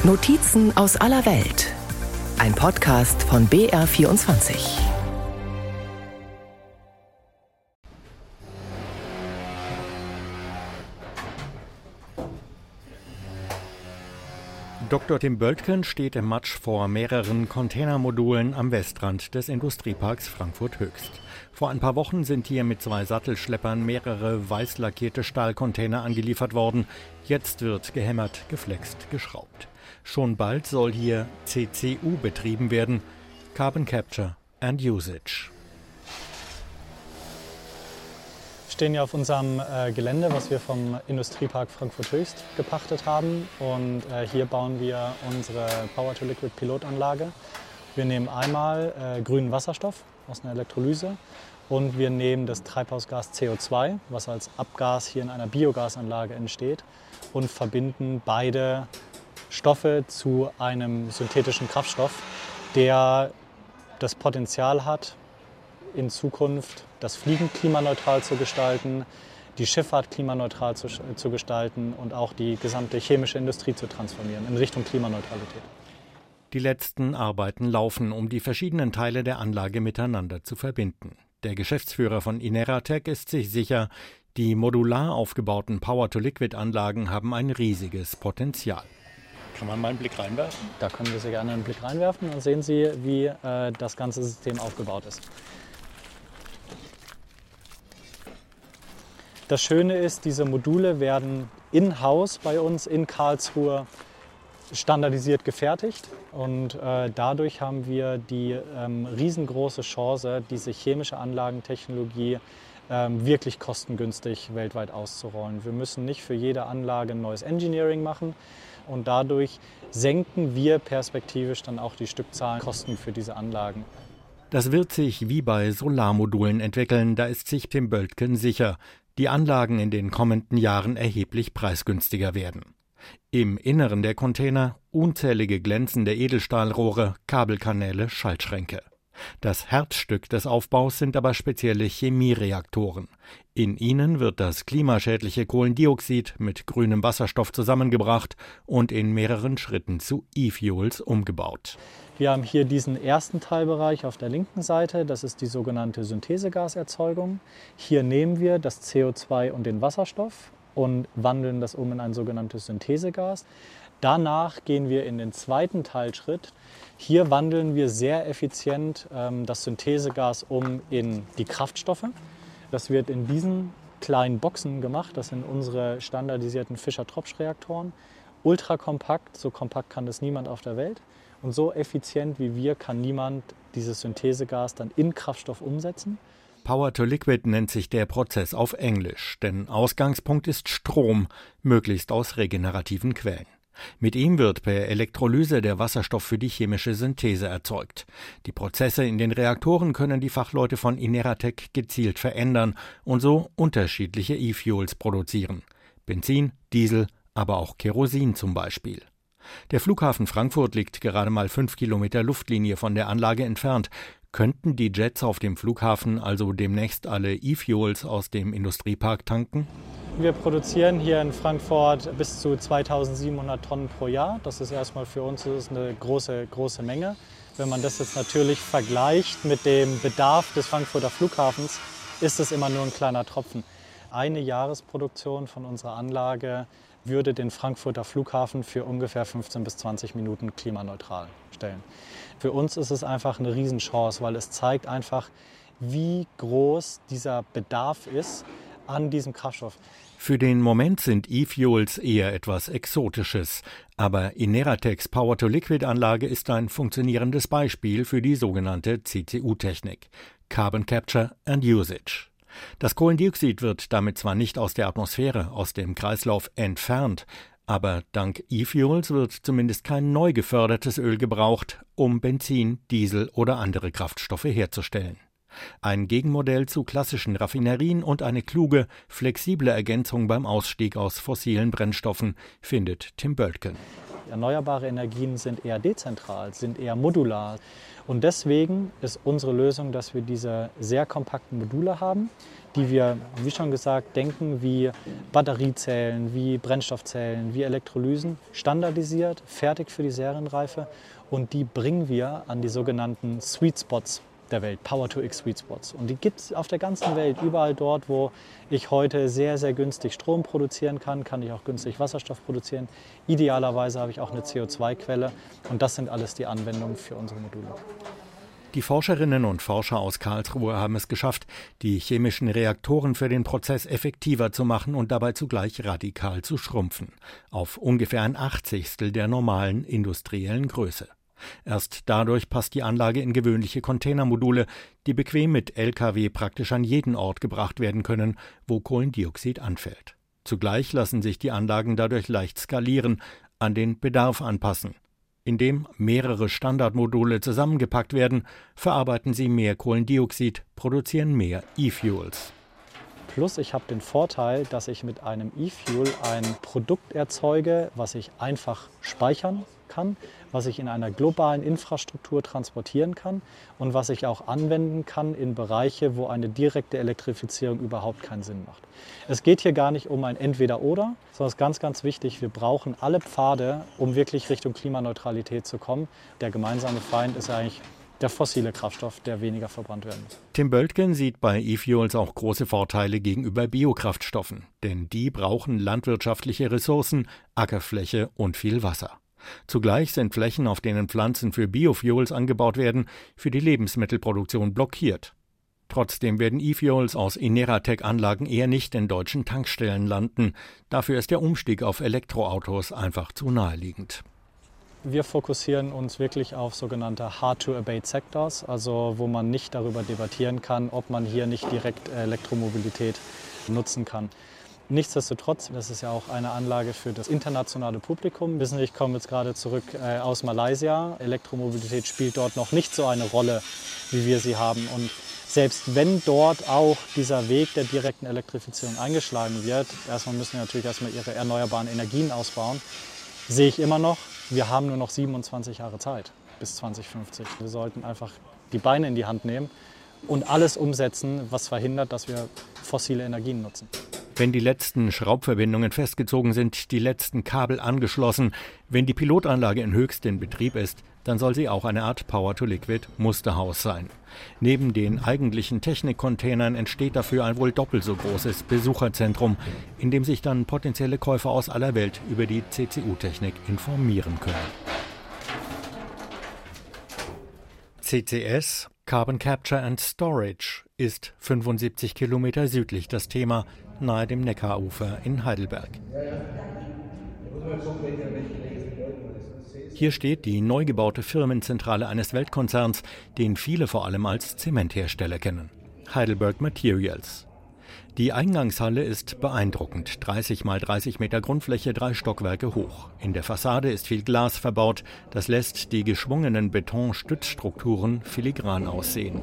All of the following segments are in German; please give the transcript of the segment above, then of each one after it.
Notizen aus aller Welt. Ein Podcast von BR24. Dr. Tim Böltgen steht im Matsch vor mehreren Containermodulen am Westrand des Industrieparks Frankfurt-Höchst. Vor ein paar Wochen sind hier mit 2 Sattelschleppern mehrere weiß lackierte Stahlcontainer angeliefert worden. Jetzt wird gehämmert, geflext, geschraubt. Schon bald soll hier CCU betrieben werden, Carbon Capture and Usage. Wir stehen ja auf unserem Gelände, was wir vom Industriepark Frankfurt-Höchst gepachtet haben. Und hier bauen wir unsere Power-to-Liquid-Pilotanlage. Wir nehmen einmal grünen Wasserstoff aus einer Elektrolyse und wir nehmen das Treibhausgas CO2, was als Abgas hier in einer Biogasanlage entsteht, und verbinden beide Stoffe zu einem synthetischen Kraftstoff, der das Potenzial hat, in Zukunft das Fliegen klimaneutral zu gestalten, die Schifffahrt klimaneutral zu gestalten und auch die gesamte chemische Industrie zu transformieren in Richtung Klimaneutralität. Die letzten Arbeiten laufen, um die verschiedenen Teile der Anlage miteinander zu verbinden. Der Geschäftsführer von Ineratec ist sich sicher, die modular aufgebauten Power-to-Liquid-Anlagen haben ein riesiges Potenzial. Kann man mal einen Blick reinwerfen? Da können wir sehr gerne einen Blick reinwerfen und sehen Sie, wie das ganze System aufgebaut ist. Das Schöne ist, diese Module werden in-house bei uns in Karlsruhe standardisiert gefertigt und dadurch haben wir die riesengroße Chance, diese chemische Anlagentechnologie wirklich kostengünstig weltweit auszurollen. Wir müssen nicht für jede Anlage ein neues Engineering machen und dadurch senken wir perspektivisch dann auch die Stückzahlenkosten für diese Anlagen. Das wird sich wie bei Solarmodulen entwickeln, da ist sich Tim Böltgen sicher. Die Anlagen in den kommenden Jahren erheblich preisgünstiger werden. Im Inneren der Container unzählige glänzende Edelstahlrohre, Kabelkanäle, Schaltschränke. Das Herzstück des Aufbaus sind aber spezielle Chemiereaktoren. In ihnen wird das klimaschädliche Kohlendioxid mit grünem Wasserstoff zusammengebracht und in mehreren Schritten zu E-Fuels umgebaut. Wir haben hier diesen ersten Teilbereich auf der linken Seite, das ist die sogenannte Synthesegaserzeugung. Hier nehmen wir das CO2 und den Wasserstoff und wandeln das um in ein sogenanntes Synthesegas. Danach gehen wir in den zweiten Teilschritt. Hier wandeln wir sehr effizient das Synthesegas um in die Kraftstoffe. Das wird in diesen kleinen Boxen gemacht, das sind unsere standardisierten Fischer-Tropsch-Reaktoren. Ultrakompakt, so kompakt kann das niemand auf der Welt. Und so effizient wie wir kann niemand dieses Synthesegas dann in Kraftstoff umsetzen. Power-to-Liquid nennt sich der Prozess auf Englisch, denn Ausgangspunkt ist Strom, möglichst aus regenerativen Quellen. Mit ihm wird per Elektrolyse der Wasserstoff für die chemische Synthese erzeugt. Die Prozesse in den Reaktoren können die Fachleute von Ineratec gezielt verändern und so unterschiedliche E-Fuels produzieren. Benzin, Diesel, aber auch Kerosin zum Beispiel. Der Flughafen Frankfurt liegt gerade mal 5 Kilometer Luftlinie von der Anlage entfernt. Könnten die Jets auf dem Flughafen also demnächst alle E-Fuels aus dem Industriepark tanken? Wir produzieren hier in Frankfurt bis zu 2700 Tonnen pro Jahr. Das ist erstmal für uns eine große Menge. Wenn man das jetzt natürlich vergleicht mit dem Bedarf des Frankfurter Flughafens, ist es immer nur ein kleiner Tropfen. Eine Jahresproduktion von unserer Anlage würde den Frankfurter Flughafen für ungefähr 15 bis 20 Minuten klimaneutral stellen. Für uns ist es einfach eine Riesenchance, weil es zeigt einfach, wie groß dieser Bedarf ist an diesem Kraftstoff. Für den Moment sind E-Fuels eher etwas Exotisches, aber Ineratecs Power-to-Liquid-Anlage ist ein funktionierendes Beispiel für die sogenannte CCU-Technik, Carbon Capture and Usage. Das Kohlendioxid wird damit zwar nicht aus der Atmosphäre, aus dem Kreislauf entfernt, aber dank E-Fuels wird zumindest kein neu gefördertes Öl gebraucht, um Benzin, Diesel oder andere Kraftstoffe herzustellen. Ein Gegenmodell zu klassischen Raffinerien und eine kluge, flexible Ergänzung beim Ausstieg aus fossilen Brennstoffen, findet Tim Böltgen. Erneuerbare Energien sind eher dezentral, sind eher modular. Und deswegen ist unsere Lösung, dass wir diese sehr kompakten Module haben, die wir, wie schon gesagt, denken wie Batteriezellen, wie Brennstoffzellen, wie Elektrolysen, standardisiert, fertig für die Serienreife. Und die bringen wir an die sogenannten Sweet Spots der Welt, Power-to-X Sweet Spots. Und die gibt es auf der ganzen Welt, überall dort, wo ich heute sehr, sehr günstig Strom produzieren kann ich auch günstig Wasserstoff produzieren. Idealerweise habe ich auch eine CO2-Quelle und das sind alles die Anwendungen für unsere Module. Die Forscherinnen und Forscher aus Karlsruhe haben es geschafft, die chemischen Reaktoren für den Prozess effektiver zu machen und dabei zugleich radikal zu schrumpfen, auf ungefähr 1/80 der normalen industriellen Größe. Erst dadurch passt die Anlage in gewöhnliche Containermodule, die bequem mit Lkw praktisch an jeden Ort gebracht werden können, wo Kohlendioxid anfällt. Zugleich lassen sich die Anlagen dadurch leicht skalieren, an den Bedarf anpassen. Indem mehrere Standardmodule zusammengepackt werden, verarbeiten sie mehr Kohlendioxid, produzieren mehr E-Fuels. Plus ich habe den Vorteil, dass ich mit einem E-Fuel ein Produkt erzeuge, was ich einfach speichern kann, was ich in einer globalen Infrastruktur transportieren kann und was ich auch anwenden kann in Bereiche, wo eine direkte Elektrifizierung überhaupt keinen Sinn macht. Es geht hier gar nicht um ein Entweder-Oder, sondern es ist ganz, ganz wichtig, wir brauchen alle Pfade, um wirklich Richtung Klimaneutralität zu kommen. Der gemeinsame Feind ist eigentlich der fossile Kraftstoff, der weniger verbrannt werden muss. Tim Böltgen sieht bei E-Fuels auch große Vorteile gegenüber Biokraftstoffen, denn die brauchen landwirtschaftliche Ressourcen, Ackerfläche und viel Wasser. Zugleich sind Flächen, auf denen Pflanzen für Biofuels angebaut werden, für die Lebensmittelproduktion blockiert. Trotzdem werden E-Fuels aus Ineratec-Anlagen eher nicht in deutschen Tankstellen landen. Dafür ist der Umstieg auf Elektroautos einfach zu naheliegend. Wir fokussieren uns wirklich auf sogenannte Hard-to-Abate Sectors, also wo man nicht darüber debattieren kann, ob man hier nicht direkt Elektromobilität nutzen kann. Nichtsdestotrotz, das ist ja auch eine Anlage für das internationale Publikum. Wissen Sie, ich komme jetzt gerade zurück aus Malaysia. Elektromobilität spielt dort noch nicht so eine Rolle, wie wir sie haben. Und selbst wenn dort auch dieser Weg der direkten Elektrifizierung eingeschlagen wird, erstmal müssen wir natürlich erstmal ihre erneuerbaren Energien ausbauen, sehe ich immer noch, wir haben nur noch 27 Jahre Zeit bis 2050. Wir sollten einfach die Beine in die Hand nehmen und alles umsetzen, was verhindert, dass wir fossile Energien nutzen. Wenn die letzten Schraubverbindungen festgezogen sind, die letzten Kabel angeschlossen, wenn die Pilotanlage in höchstem Betrieb ist, dann soll sie auch eine Art Power-to-Liquid-Musterhaus sein. Neben den eigentlichen Technikcontainern entsteht dafür ein wohl doppelt so großes Besucherzentrum, in dem sich dann potenzielle Käufer aus aller Welt über die CCU-Technik informieren können. CCS, Carbon Capture and Storage, ist 75 Kilometer südlich das Thema, nahe dem Neckarufer in Heidelberg. Hier steht die neu gebaute Firmenzentrale eines Weltkonzerns, den viele vor allem als Zementhersteller kennen: Heidelberg Materials. Die Eingangshalle ist beeindruckend, 30 mal 30 Meter Grundfläche, 3 Stockwerke hoch. In der Fassade ist viel Glas verbaut, das lässt die geschwungenen Betonstützstrukturen filigran aussehen.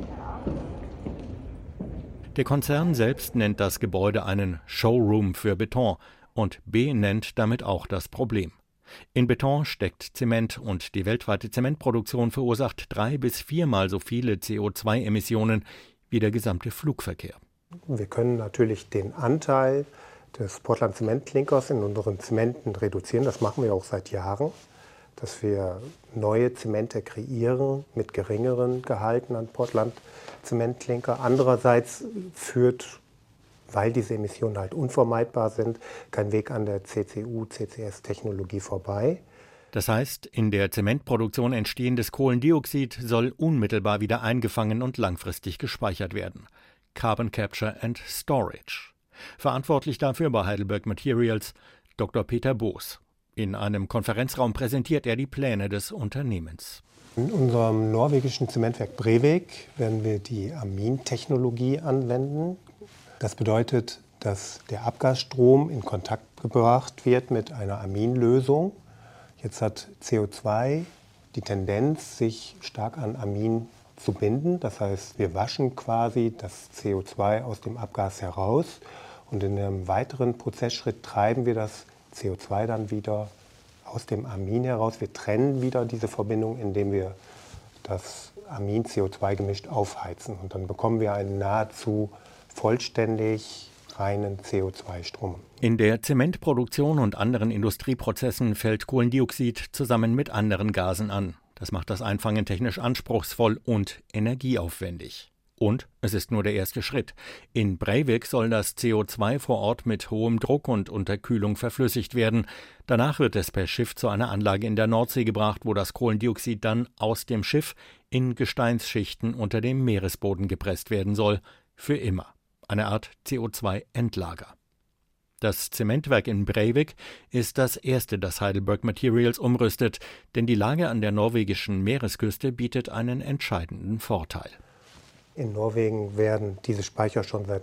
Der Konzern selbst nennt das Gebäude einen Showroom für Beton und benennt damit auch das Problem. In Beton steckt Zement und die weltweite Zementproduktion verursacht 3- bis 4-mal so viele CO2-Emissionen wie der gesamte Flugverkehr. Wir können natürlich den Anteil des Portland Zementklinkers in unseren Zementen reduzieren. Das machen wir auch seit Jahren, dass wir neue Zemente kreieren mit geringeren Gehalten an Portland Zementklinker. Andererseits führt, weil diese Emissionen halt unvermeidbar sind, kein Weg an der CCU-CCS-Technologie vorbei. Das heißt, in der Zementproduktion entstehendes Kohlendioxid soll unmittelbar wieder eingefangen und langfristig gespeichert werden. Carbon Capture and Storage. Verantwortlich dafür bei Heidelberg Materials Dr. Peter Boos. In einem Konferenzraum präsentiert er die Pläne des Unternehmens. In unserem norwegischen Zementwerk Brevik werden wir die Amintechnologie anwenden. Das bedeutet, dass der Abgasstrom in Kontakt gebracht wird mit einer Aminlösung. Jetzt hat CO2 die Tendenz, sich stark an Amin zu binden. Das heißt, wir waschen quasi das CO2 aus dem Abgas heraus und in einem weiteren Prozessschritt treiben wir das CO2 dann wieder aus dem Amin heraus. Wir trennen wieder diese Verbindung, indem wir das Amin-CO2-Gemisch aufheizen. Und dann bekommen wir einen nahezu vollständig reinen CO2-Strom. In der Zementproduktion und anderen Industrieprozessen fällt Kohlendioxid zusammen mit anderen Gasen an. Das macht das Einfangen technisch anspruchsvoll und energieaufwendig. Und es ist nur der erste Schritt. In Breivik soll das CO2 vor Ort mit hohem Druck und unter Kühlung verflüssigt werden. Danach wird es per Schiff zu einer Anlage in der Nordsee gebracht, wo das Kohlendioxid dann aus dem Schiff in Gesteinsschichten unter dem Meeresboden gepresst werden soll. Für immer. Eine Art CO2-Endlager. Das Zementwerk in Breivik ist das erste, das Heidelberg Materials umrüstet, denn die Lage an der norwegischen Meeresküste bietet einen entscheidenden Vorteil. In Norwegen werden diese Speicher schon seit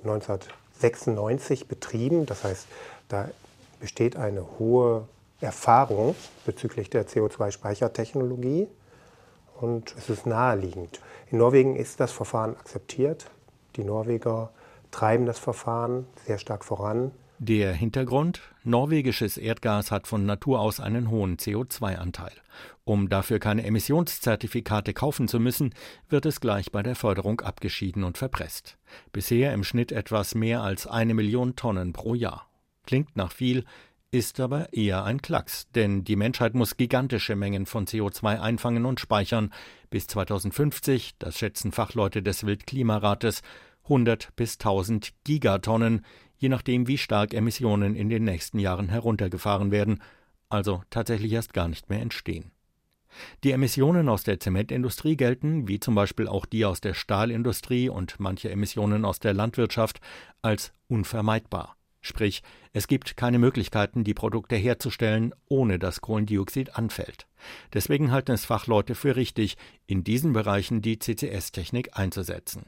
1996 betrieben. Das heißt, da besteht eine hohe Erfahrung bezüglich der CO2-Speichertechnologie und es ist naheliegend. In Norwegen ist das Verfahren akzeptiert. Die Norweger treiben das Verfahren sehr stark voran. Der Hintergrund: Norwegisches Erdgas hat von Natur aus einen hohen CO2-Anteil. Um dafür keine Emissionszertifikate kaufen zu müssen, wird es gleich bei der Förderung abgeschieden und verpresst. Bisher im Schnitt etwas mehr als 1 Million Tonnen pro Jahr. Klingt nach viel, ist aber eher ein Klacks, denn die Menschheit muss gigantische Mengen von CO2 einfangen und speichern. Bis 2050, das schätzen Fachleute des Weltklimarates, 100 bis 1000 Gigatonnen, je nachdem, wie stark Emissionen in den nächsten Jahren heruntergefahren werden, also tatsächlich erst gar nicht mehr entstehen. Die Emissionen aus der Zementindustrie gelten, wie zum Beispiel auch die aus der Stahlindustrie und manche Emissionen aus der Landwirtschaft, als unvermeidbar. Sprich, es gibt keine Möglichkeiten, die Produkte herzustellen, ohne dass Kohlendioxid anfällt. Deswegen halten es Fachleute für richtig, in diesen Bereichen die CCS-Technik einzusetzen.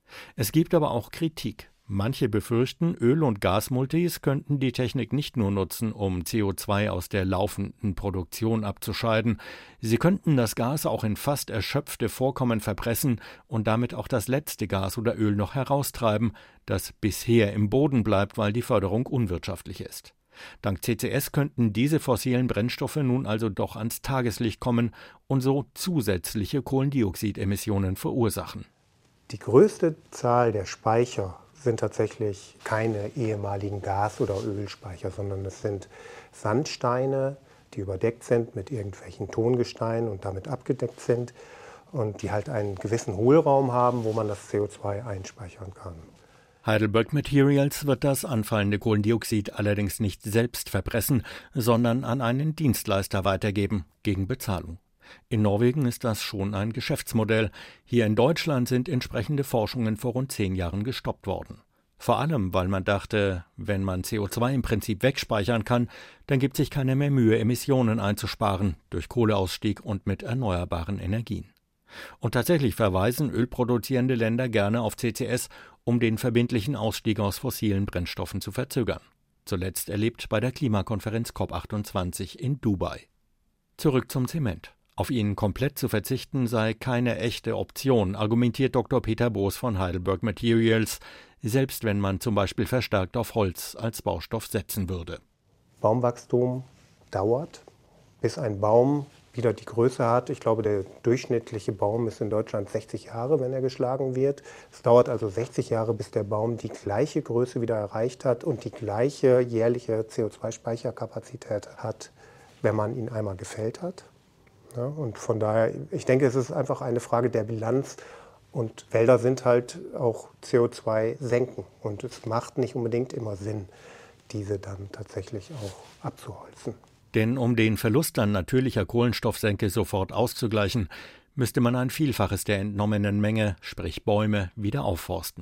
Es gibt aber auch Kritik. Manche befürchten, Öl- und Gasmultis könnten die Technik nicht nur nutzen, um CO2 aus der laufenden Produktion abzuscheiden. Sie könnten das Gas auch in fast erschöpfte Vorkommen verpressen und damit auch das letzte Gas oder Öl noch heraustreiben, das bisher im Boden bleibt, weil die Förderung unwirtschaftlich ist. Dank CCS könnten diese fossilen Brennstoffe nun also doch ans Tageslicht kommen und so zusätzliche Kohlendioxidemissionen verursachen. Die größte Zahl der Speicher sind tatsächlich keine ehemaligen Gas- oder Ölspeicher, sondern es sind Sandsteine, die überdeckt sind mit irgendwelchen Tongesteinen und damit abgedeckt sind und die halt einen gewissen Hohlraum haben, wo man das CO2 einspeichern kann. Heidelberg Materials wird das anfallende Kohlendioxid allerdings nicht selbst verpressen, sondern an einen Dienstleister weitergeben, gegen Bezahlung. In Norwegen ist das schon ein Geschäftsmodell. Hier in Deutschland sind entsprechende Forschungen vor rund 10 Jahren gestoppt worden. Vor allem, weil man dachte, wenn man CO2 im Prinzip wegspeichern kann, dann gibt sich keiner mehr Mühe, Emissionen einzusparen, durch Kohleausstieg und mit erneuerbaren Energien. Und tatsächlich verweisen ölproduzierende Länder gerne auf CCS, um den verbindlichen Ausstieg aus fossilen Brennstoffen zu verzögern. Zuletzt erlebt bei der Klimakonferenz COP28 in Dubai. Zurück zum Zement. Auf ihn komplett zu verzichten sei keine echte Option, argumentiert Dr. Peter Boos von Heidelberg Materials, selbst wenn man zum Beispiel verstärkt auf Holz als Baustoff setzen würde. Baumwachstum dauert, bis ein Baum wieder die Größe hat. Ich glaube, der durchschnittliche Baum ist in Deutschland 60 Jahre, wenn er geschlagen wird. Es dauert also 60 Jahre, bis der Baum die gleiche Größe wieder erreicht hat und die gleiche jährliche CO2-Speicherkapazität hat, wenn man ihn einmal gefällt hat. Ja, und von daher, ich denke, es ist einfach eine Frage der Bilanz und Wälder sind halt auch CO2 senken und es macht nicht unbedingt immer Sinn, diese dann tatsächlich auch abzuholzen. Denn um den Verlust an natürlicher Kohlenstoffsenke sofort auszugleichen, müsste man ein Vielfaches der entnommenen Menge, sprich Bäume, wieder aufforsten.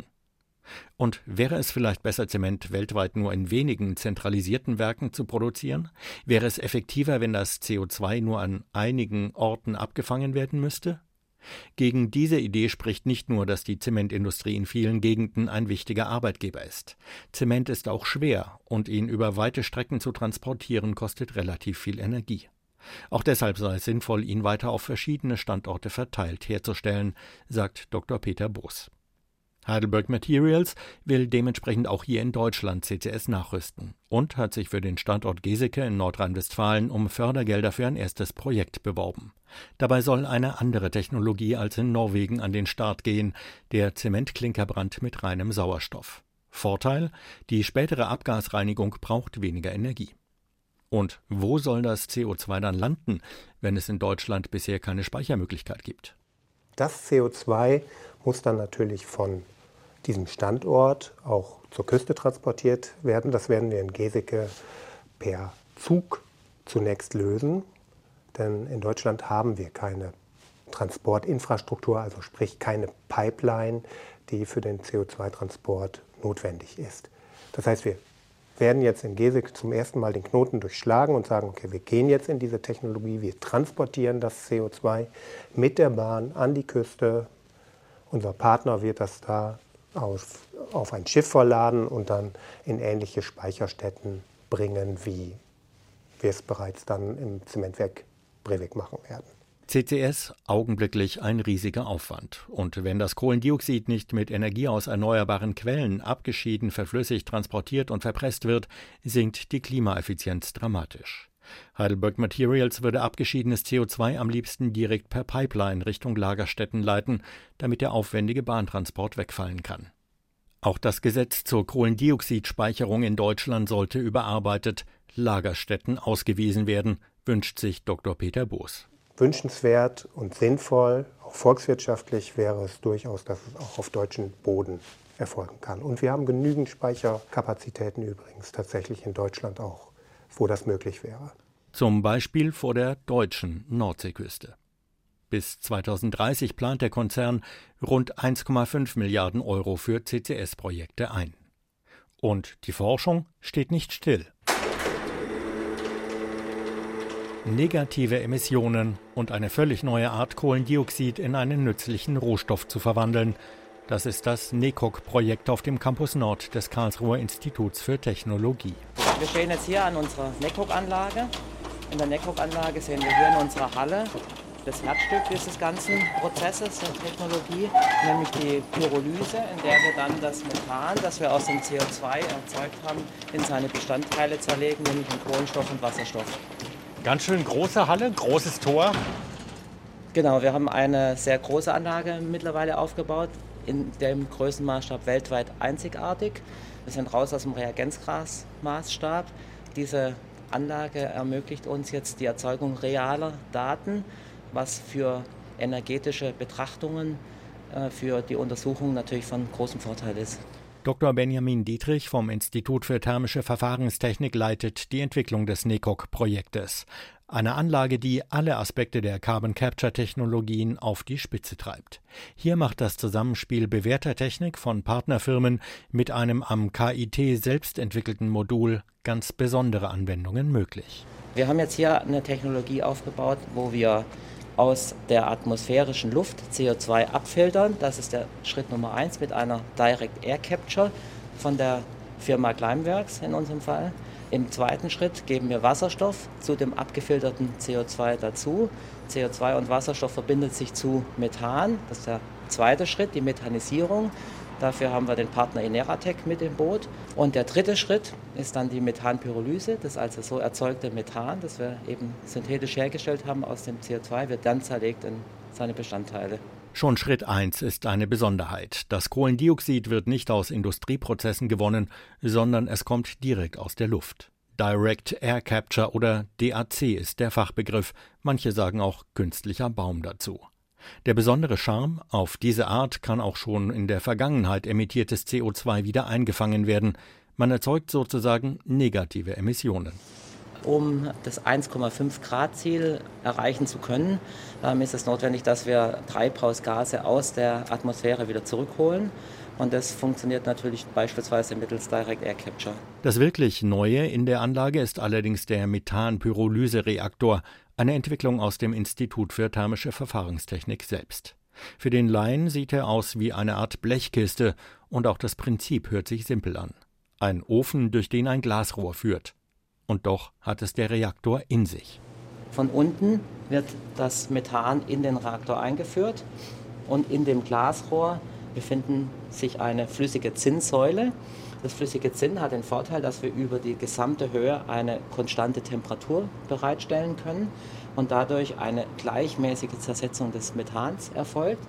Und wäre es vielleicht besser, Zement weltweit nur in wenigen zentralisierten Werken zu produzieren? Wäre es effektiver, wenn das CO2 nur an einigen Orten abgefangen werden müsste? Gegen diese Idee spricht nicht nur, dass die Zementindustrie in vielen Gegenden ein wichtiger Arbeitgeber ist. Zement ist auch schwer und ihn über weite Strecken zu transportieren kostet relativ viel Energie. Auch deshalb sei es sinnvoll, ihn weiter auf verschiedene Standorte verteilt herzustellen, sagt Dr. Peter Boos. Heidelberg Materials will dementsprechend auch hier in Deutschland CCS nachrüsten und hat sich für den Standort Geseke in Nordrhein-Westfalen um Fördergelder für ein erstes Projekt beworben. Dabei soll eine andere Technologie als in Norwegen an den Start gehen, der Zementklinkerbrand mit reinem Sauerstoff. Vorteil: Die spätere Abgasreinigung braucht weniger Energie. Und wo soll das CO2 dann landen, wenn es in Deutschland bisher keine Speichermöglichkeit gibt? Das CO2 muss dann natürlich von diesem Standort auch zur Küste transportiert werden. Das werden wir in Geseke per Zug zunächst lösen, denn in Deutschland haben wir keine Transportinfrastruktur, also sprich keine Pipeline, die für den CO2-Transport notwendig ist. Das heißt, wir werden jetzt in Geseke zum ersten Mal den Knoten durchschlagen und sagen, okay, wir gehen jetzt in diese Technologie, wir transportieren das CO2 mit der Bahn an die Küste. Unser Partner wird das da auf ein Schiff verladen und dann in ähnliche Speicherstätten bringen, wie wir es bereits dann im Zementwerk Brevik machen werden. CCS augenblicklich ein riesiger Aufwand. Und wenn das Kohlendioxid nicht mit Energie aus erneuerbaren Quellen abgeschieden, verflüssigt, transportiert und verpresst wird, sinkt die Klimaeffizienz dramatisch. Heidelberg Materials würde abgeschiedenes CO2 am liebsten direkt per Pipeline Richtung Lagerstätten leiten, damit der aufwendige Bahntransport wegfallen kann. Auch das Gesetz zur Kohlendioxidspeicherung in Deutschland sollte überarbeitet, Lagerstätten ausgewiesen werden, wünscht sich Dr. Peter Boos. Wünschenswert und sinnvoll, auch volkswirtschaftlich wäre es durchaus, dass es auch auf deutschem Boden erfolgen kann. Und wir haben genügend Speicherkapazitäten übrigens tatsächlich in Deutschland auch, wo das möglich wäre. Zum Beispiel vor der deutschen Nordseeküste. Bis 2030 plant der Konzern rund 1,5 Milliarden Euro für CCS-Projekte ein. Und die Forschung steht nicht still. Negative Emissionen und eine völlig neue Art Kohlendioxid in einen nützlichen Rohstoff zu verwandeln. Das ist das NECOG-Projekt auf dem Campus Nord des Karlsruher Instituts für Technologie. Wir stehen jetzt hier an unserer NECOG-Anlage. In der NECOG-Anlage sehen wir hier in unserer Halle das Herzstück dieses ganzen Prozesses der Technologie, nämlich die Pyrolyse, in der wir dann das Methan, das wir aus dem CO2 erzeugt haben, in seine Bestandteile zerlegen, nämlich in Kohlenstoff und Wasserstoff. Ganz schön große Halle, großes Tor. Genau, wir haben eine sehr große Anlage mittlerweile aufgebaut, in dem Größenmaßstab weltweit einzigartig. Wir sind raus aus dem Reagenzglasmaßstab. Diese Anlage ermöglicht uns jetzt die Erzeugung realer Daten, was für energetische Betrachtungen, für die Untersuchung natürlich von großem Vorteil ist. Dr. Benjamin Dietrich vom Institut für Thermische Verfahrenstechnik leitet die Entwicklung des NECOG-Projektes. Eine Anlage, die alle Aspekte der Carbon-Capture-Technologien auf die Spitze treibt. Hier macht das Zusammenspiel bewährter Technik von Partnerfirmen mit einem am KIT selbst entwickelten Modul ganz besondere Anwendungen möglich. Wir haben jetzt hier eine Technologie aufgebaut, wo wir aus der atmosphärischen Luft CO2 abfiltern. Das ist der Schritt Nummer 1 mit einer Direct Air Capture von der Firma Climeworks in unserem Fall. Im zweiten Schritt geben wir Wasserstoff zu dem abgefilterten CO2 dazu. CO2 und Wasserstoff verbindet sich zu Methan. Das ist der zweite Schritt, die Methanisierung. Dafür haben wir den Partner Ineratec mit im Boot. Und der dritte Schritt ist dann die Methanpyrolyse, das also so erzeugte Methan, das wir eben synthetisch hergestellt haben aus dem CO2, wird dann zerlegt in seine Bestandteile. Schon Schritt 1 ist eine Besonderheit. Das Kohlendioxid wird nicht aus Industrieprozessen gewonnen, sondern es kommt direkt aus der Luft. Direct Air Capture oder DAC ist der Fachbegriff. Manche sagen auch künstlicher Baum dazu. Der besondere Charme: Auf diese Art kann auch schon in der Vergangenheit emittiertes CO2 wieder eingefangen werden. Man erzeugt sozusagen negative Emissionen. Um das 1,5 Grad Ziel erreichen zu können, ist es notwendig, dass wir Treibhausgase aus der Atmosphäre wieder zurückholen. Und das funktioniert natürlich beispielsweise mittels Direct Air Capture. Das wirklich Neue in der Anlage ist allerdings der Methanpyrolyse-Reaktor, eine Entwicklung aus dem Institut für Thermische Verfahrenstechnik selbst. Für den Laien sieht er aus wie eine Art Blechkiste und auch das Prinzip hört sich simpel an. Ein Ofen, durch den ein Glasrohr führt. Und doch hat es der Reaktor in sich. Von unten wird das Methan in den Reaktor eingeführt und in dem Glasrohr befinden sich eine flüssige Zinnsäule. Das flüssige Zinn hat den Vorteil, dass wir über die gesamte Höhe eine konstante Temperatur bereitstellen können und dadurch eine gleichmäßige Zersetzung des Methans erfolgt.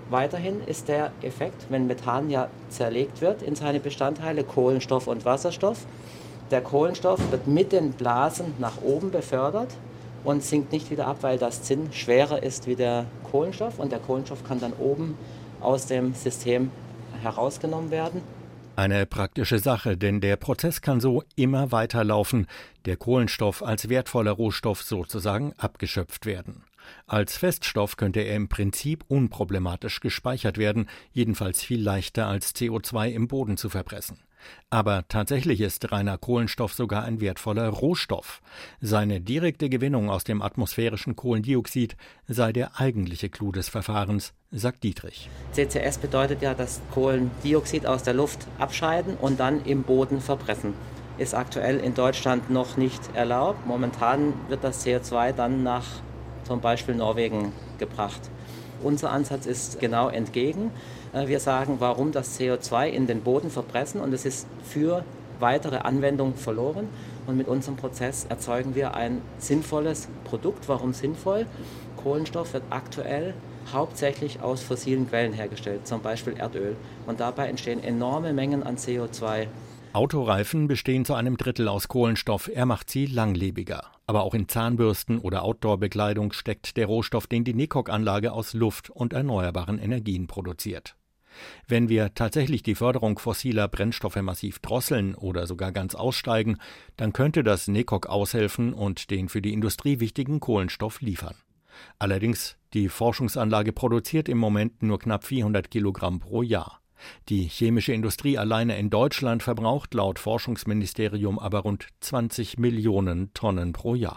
Weiterhin ist der Effekt, wenn Methan ja zerlegt wird in seine Bestandteile, Kohlenstoff und Wasserstoff, der Kohlenstoff wird mit den Blasen nach oben befördert und sinkt nicht wieder ab, weil das Zinn schwerer ist wie der Kohlenstoff und der Kohlenstoff kann dann oben aus dem System herausgenommen werden. Eine praktische Sache, denn der Prozess kann so immer weiterlaufen, der Kohlenstoff als wertvoller Rohstoff sozusagen abgeschöpft werden. Als Feststoff könnte er im Prinzip unproblematisch gespeichert werden, jedenfalls viel leichter als CO2 im Boden zu verpressen. Aber tatsächlich ist reiner Kohlenstoff sogar ein wertvoller Rohstoff. Seine direkte Gewinnung aus dem atmosphärischen Kohlendioxid sei der eigentliche Clou des Verfahrens, sagt Dietrich. CCS bedeutet ja, das Kohlendioxid aus der Luft abscheiden und dann im Boden verpressen. Ist aktuell in Deutschland noch nicht erlaubt. Momentan wird das CO2 dann nach zum Beispiel Norwegen gebracht. Unser Ansatz ist genau entgegen. Wir sagen, warum das CO2 in den Boden verpressen und es ist für weitere Anwendungen verloren. Und mit unserem Prozess erzeugen wir ein sinnvolles Produkt. Warum sinnvoll? Kohlenstoff wird aktuell hauptsächlich aus fossilen Quellen hergestellt, zum Beispiel Erdöl. Und dabei entstehen enorme Mengen an CO2. Autoreifen bestehen zu einem Drittel aus Kohlenstoff, er macht sie langlebiger. Aber auch in Zahnbürsten oder Outdoor-Bekleidung steckt der Rohstoff, den die NECOC-Anlage aus Luft und erneuerbaren Energien produziert. Wenn wir tatsächlich die Förderung fossiler Brennstoffe massiv drosseln oder sogar ganz aussteigen, dann könnte das NECOC aushelfen und den für die Industrie wichtigen Kohlenstoff liefern. Allerdings, die Forschungsanlage produziert im Moment nur knapp 400 Kilogramm pro Jahr. Die chemische Industrie alleine in Deutschland verbraucht laut Forschungsministerium aber rund 20 Millionen Tonnen pro Jahr.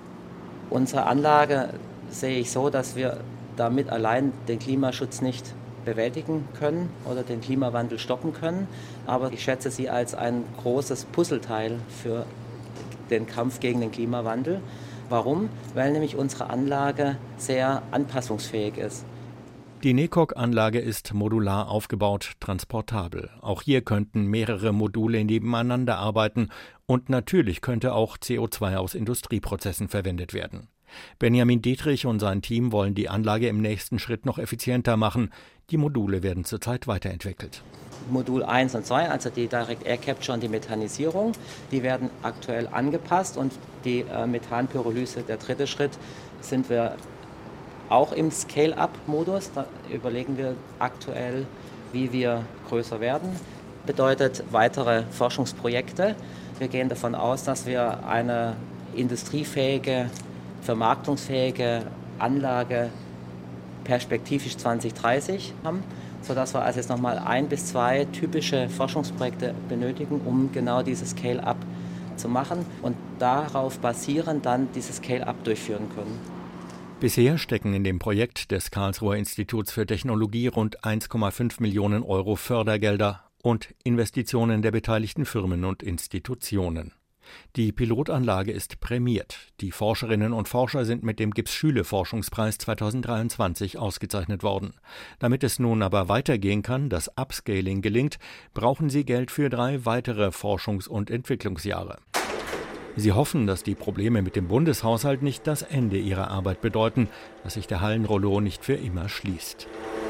Unsere Anlage sehe ich so, dass wir damit allein den Klimaschutz nicht bewältigen können oder den Klimawandel stoppen können. Aber ich schätze sie als ein großes Puzzleteil für den Kampf gegen den Klimawandel. Warum? Weil nämlich unsere Anlage sehr anpassungsfähig ist. Die NECOC-Anlage ist modular aufgebaut, transportabel. Auch hier könnten mehrere Module nebeneinander arbeiten und natürlich könnte auch CO2 aus Industrieprozessen verwendet werden. Benjamin Dietrich und sein Team wollen die Anlage im nächsten Schritt noch effizienter machen. Die Module werden zurzeit weiterentwickelt. Modul 1 und 2, also die Direct Air Capture und die Methanisierung, die werden aktuell angepasst und die Methanpyrolyse, der dritte Schritt, sind wir auch im Scale-up-Modus. Da überlegen wir aktuell, wie wir größer werden. Bedeutet weitere Forschungsprojekte. Wir gehen davon aus, dass wir eine industriefähige, vermarktungsfähige Anlage perspektivisch 2030 haben, sodass wir also jetzt nochmal 1 bis 2 typische Forschungsprojekte benötigen, um genau dieses Scale-up zu machen und darauf basierend dann dieses Scale-up durchführen können. Bisher stecken in dem Projekt des Karlsruher Instituts für Technologie rund 1,5 Millionen Euro Fördergelder und Investitionen der beteiligten Firmen und Institutionen. Die Pilotanlage ist prämiert. Die Forscherinnen und Forscher sind mit dem Gibbs-Schüle-Forschungspreis 2023 ausgezeichnet worden. Damit es nun aber weitergehen kann, das Upscaling gelingt, brauchen sie Geld für 3 weitere Forschungs- und Entwicklungsjahre. Sie hoffen, dass die Probleme mit dem Bundeshaushalt nicht das Ende ihrer Arbeit bedeuten, dass sich der Hallenrollo nicht für immer schließt.